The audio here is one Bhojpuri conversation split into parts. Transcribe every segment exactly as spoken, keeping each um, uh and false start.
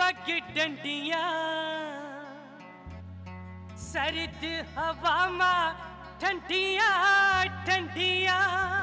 पग डंडियां सर्द हवा मां ठंडियां ठंडियां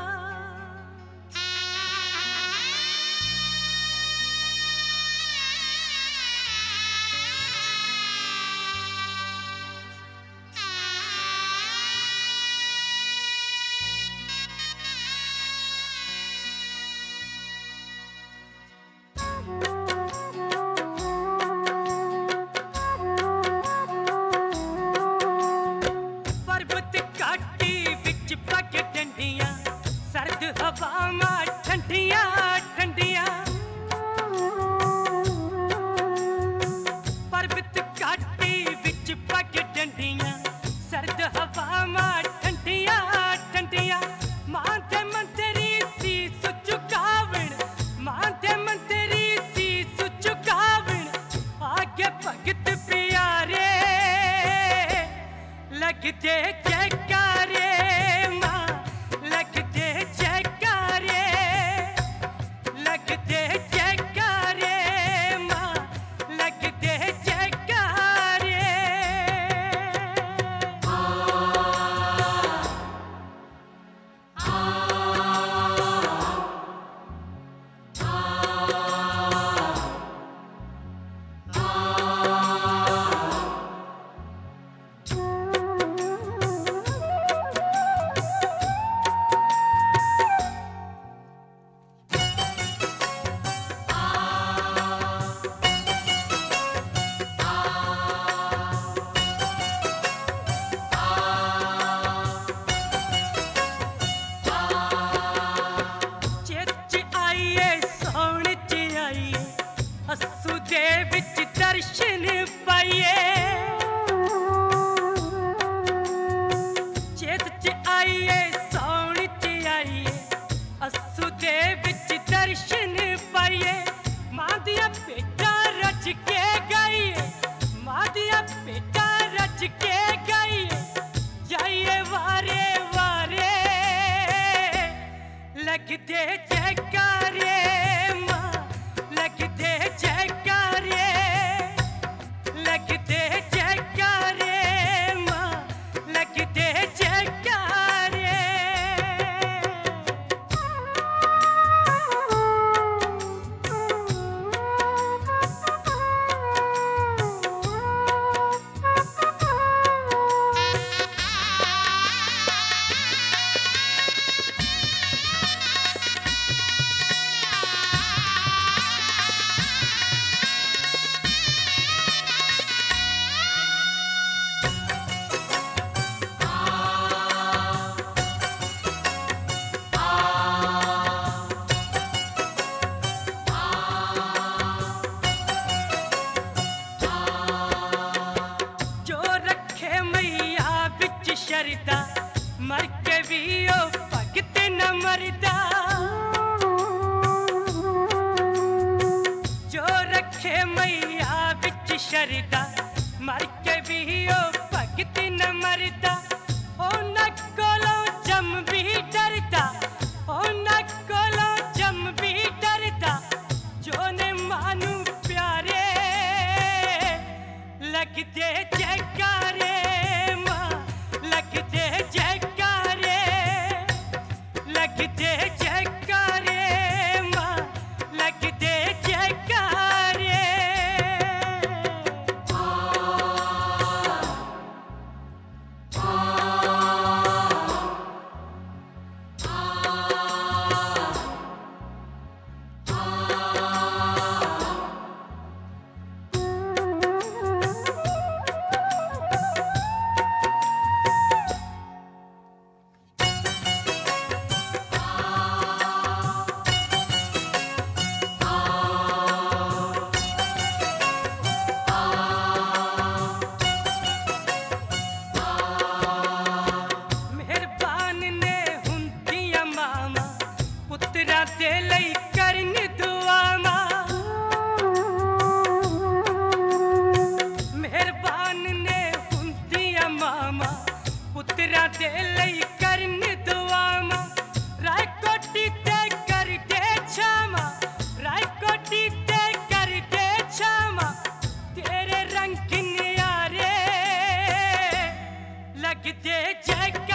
सर्द हवा मां ठंडियां ठंडियां पर्वत घाटी विच पग डंडियां सर्द हवा मां ठंडियां ठंडियां मां दे मंतरी सीस झुकावण मां दे मंतरी सीस झुकावण आगे भगत प्यारे लगदे जयकारे मां लगदे जयकारे लगदे जयकारे मां लगदे जयकारे अस्सू दे विच दर्शन पाइए चेत च आइए सौण च आइए अस्सू दे विच दर्शन पाइए मां दिया बेटा रच के गाइए मां दिया बेटा रच के गाइए जाइए वारे वारे लगदे जयकारे लगदे जयकारे लगदे जयकारे मां लगदे जयकारे शरदा मर के भी ओ भगत न मरदा जो रखे मैया बिच शरदा मर के भी ओ भगत न मरदा ओ न कोलों जम भी डरदा ओ न कोलों जम भी डरदा जो ने मानू प्यारे लगदे जयकारे लगदे जयकारे लगदे जयकारे मां लगदे जयकारे आ, आ, लगदे जैकारे